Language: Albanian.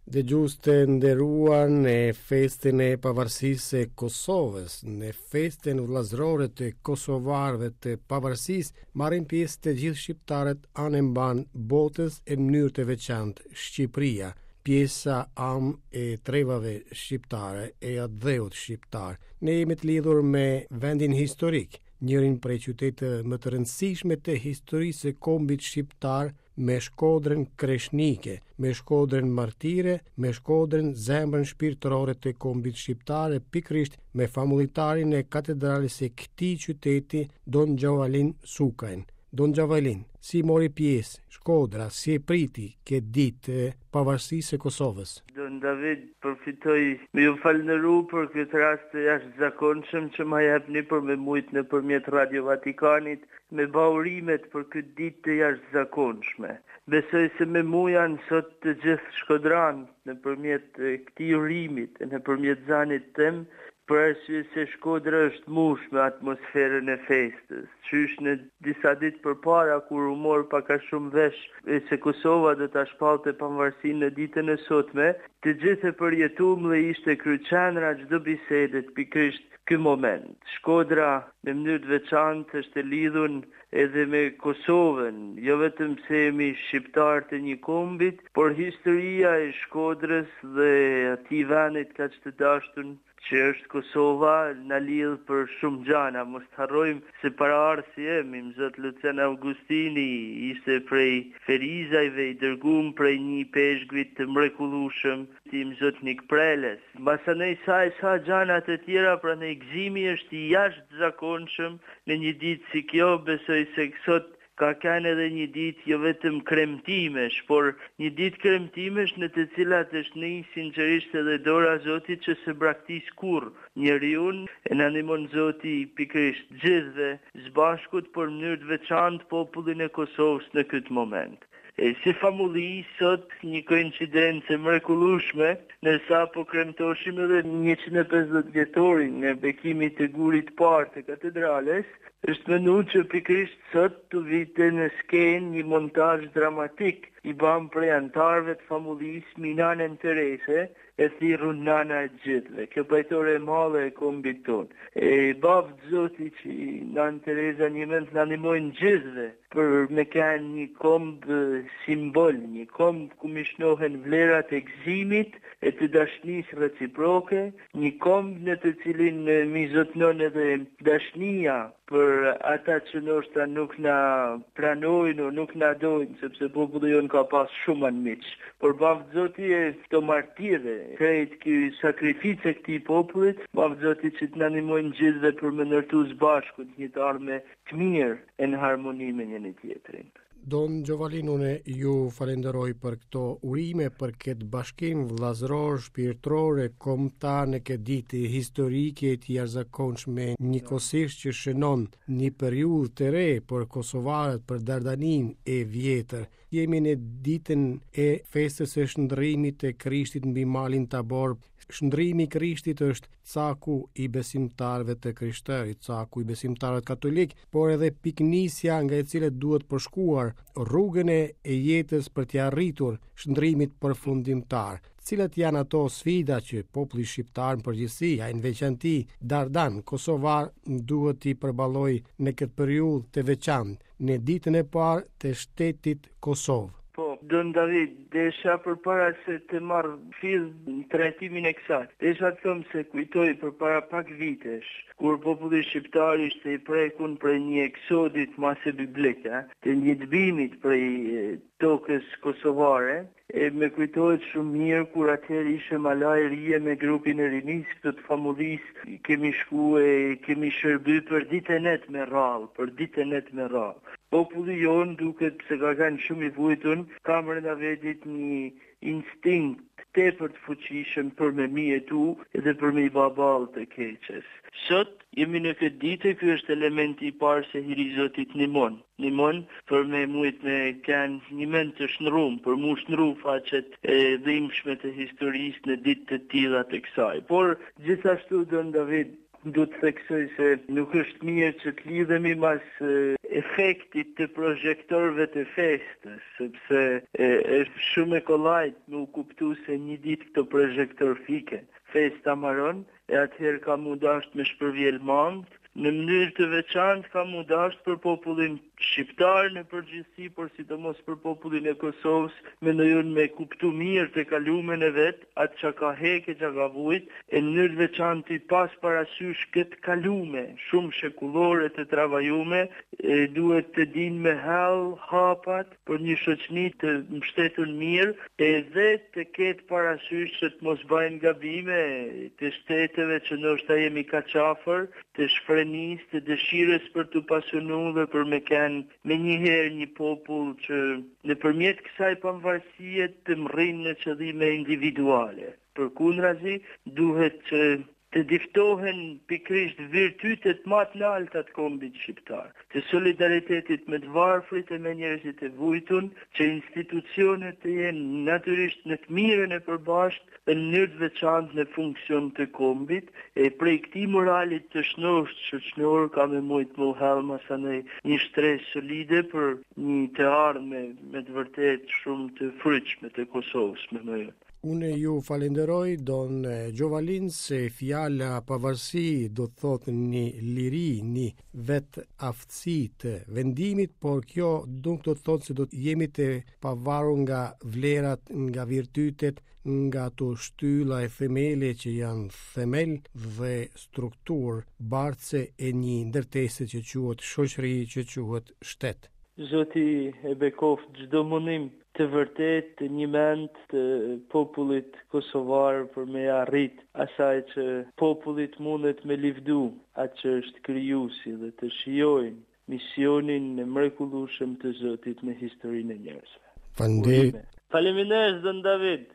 Dëgjues të nderuar, në festën e pavarësisë së Kosovës, në festën vëllazërore të kosovarëve të pavarësisë, marrin pjesë të gjithë shqiptarët anë e mban botës e në mënyrë të veçantë Shqipëria, pjesa am e trevave shqiptare e atë dheut shqiptar. Ne jemi të lidhur me vendin historik, njërin prej qyteteve më të rëndësishme të historisë së kombit shqiptar, me shkodrën kreshnike, me shkodrën martire, me shkodrën zemrën shpirtërore të kombit shqiptare, pikrisht me famullitarin e katedralis së këtij qyteti, Don Gjovalin Sukajn. Don Gjovalin, si mori pjesë Shkodra, si e priti këtë ditë pavarësisë së Kosovës? Don David, përfitoj me ju falënderu për këtë rast të jashtëzakonshëm që ma jepni për me mujt nëpërmjet Radio Vatikanit me baurimet për këtë ditë të jashtëzakonshme. Besoj se me mu janë sot të gjithë shkodran nëpërmjet këtij urimit e nëpërmjet zanit tim, për arsye se Shkodra është mush me atmosferën e festës. Qysh në disa ditë përpara kur u mor pak a shumë vesh se Kosova do ta shpallte pavarësinë në ditën e sotme, të gjithë e përjetuam dhe ishte kryeqendra çdo bisedet pikërisht ky moment. Shkodra në mënyrë të veçantë është e lidhur edhe me Kosovën, jo vetëm se jemi shqiptar të një kombit, por historia e Shkodrës dhe atij vendit kaq të dashur që është Kosova na lidh për shumë gjana. Mos harrojmë se paraardhësi jemi. Zot Lucian Augustini ishte prej Ferizajve, i dërguar prej një peshkvit të mrekullueshëm, tim Zotnik Preles. Masanej sa gjana të tjera, prandaj gëzimi është i jashtëzakonshëm në një ditë si kjo. Besoj se sot ka kanë edhe një ditë jo vetëm kremtimesh, por një ditë kremtimesh në të cilat është një sinqerisht edhe dora Zotit që se braktis kur njeriu e na ndihmon Zoti pikërisht gjithëve së bashkut për mënyrë të veçantë popullin e Kosovës në këtë moment. Si famulli, sot një koincidencë mrekullueshme, ndërsa po kremtoshim edhe 150 vjetorin e bekimit të gurit parë të katedrales, është menuar që pikërisht sot të vite në skenë një montazh dramatik i bam prej antarëve të famullisë Minanën Terese, e thirrur nana e gjithëve, kjo pajtore e madhe e kombit tonë. E bavë Zoti që Nana Teresa një mend na ndihmojnë gjithëve për me kanë një komb simbol, një komb ku mishnohen vlerat e gëzimit e të dashnisë reciproke, një komb në të cilin mizotnon edhe dashnia për ata që ndoshta nuk na pranojnë o nuk na dojnë, sepse populli jon ka pas shumë anëmiq. Por bavë Zoti e këto martire, krejt ky sakrificë këtij popullit, bavë Zoti që të na ndihmojnë gjithëve për me ndërtu së bashku një të ardhme të mirë e në harmoni me njëri tjetrin. Don Gjovalin, unë ju falenderoj për këto urime, për këtë bashkim vëllazëror, shpirtëror e kombëtar në këtë ditë historike të jashtëzakonshme, njëkohësisht që shënon një periudhë të re për kosovarët, për Dardanin e vjetër. Jemi në ditën e festës së shndërrimit të Krishtit mbi malin Tabor. Shndrrimi i Krishtit është caku i besimtarëve të Krishterit, caku i besimtarëve katolik, por edhe piknisja nga e cilët duhet përshkuar rrugën e jetës për t'i arritur shndrrimit përfundimtar. Cilat janë ato sfida që populli shqiptar në përgjithësi, ai në veçanti Dardan kosovar, duhet t'i përballojë në këtë periudhë të veçantë në ditën e parë të shtetit Kosovë? Don David, desha përpara se të marr fill në trajtimin e kësaj. Desha të them se kujtoj përpara pak vitesh, kur populli shqiptar ishte i prekur prej një eksodit mase biblike, të një dëbimit prej tokës kosovare, e me kujtohet shumë mirë kur atëherë ishe malaj rije me grupin e rinis këtë të famullisë, kemi shku e kemi shërby për ditën e me rrallë, Populli jonë duket se ka kanë shumë i vujtun, ka brenda vetit një instinkt tepër të fuqishëm për me mjetu edhe për me i baball të keqes. Sot jemi në këtë ditë, ky është elementi i parë se hiri Zotit nimon për me mujt me kanë një mend të shnrum, për mu shnru faqet e dhimbshme të historisë në ditë të tilla të kësaj. Por gjithashtu Don David, Du të theksoj se nuk është mirë që të lidhemi mas efektit të projektorëve të festës, sepse është shumë e kollajt me u kuptu se një ditë këto projektor fike. Festa maron, e atëherë ka mu dasht me shpërvjel mandë, në mënyrë të veçantë ka mu dasht për popullin shqiptar në përgjithësi, por sidomos për popullin e Kosovës, mendojun me kuptu mirë të kalumen e vetë, atë që ka heke, që ka vujt, e në mënyrë të veçantë i pas parasysh këtë kalume, shumë shekullore të travajume, duhet të din me hell hapat për një shoqni të mbështetur mirë, edhe të ketë parasysh që të mos bajnë gabime të shteteve që ndoshta jemi kaqafër, të shfrenis, të dëshires për të pasunu dhe për me kenë me njëherë një popull që nëpërmjet kësaj pavarësie të mrrinë në qëllime individuale. Përkundrazi, duhet që të diftohen pikrisht virtytet më të larta të kombit shqiptar, të solidaritetit me të varfrit e me njerëzit e vujtun, që institucionet të jenë natyrisht në të mirën e përbashkët dhe në mënyrë të veçantë në funksion të kombit, e prej këtij moralit të shoqëror ka me mujt më helma sa një shtresë solide për një të ardhme me të vërtet shumë të fryqme të Kosovës me mëjën. Unë ju falenderoj, Don Gjovalin, se fjala pavarësi do të thotë një liri, një vetë aftësi të vendimit, por kjo nuk do të thotë se do të jemi të pavarur nga vlerat, nga virtytet, nga ato shtylla e themele që janë themel dhe strukturë bartëse e një ndërtese që quhet shoqëri, që quhet shtet. Zoti e bekoft çdo mundim të vërtet të një mend të popullit kosovar për me arrit asaj që popullit mundet me livdu atë që është krijuesi dhe të shijojnë misionin e mrekullueshëm të Zotit në historinë e njerëzve. Faleminderit. Faleminderit Don David.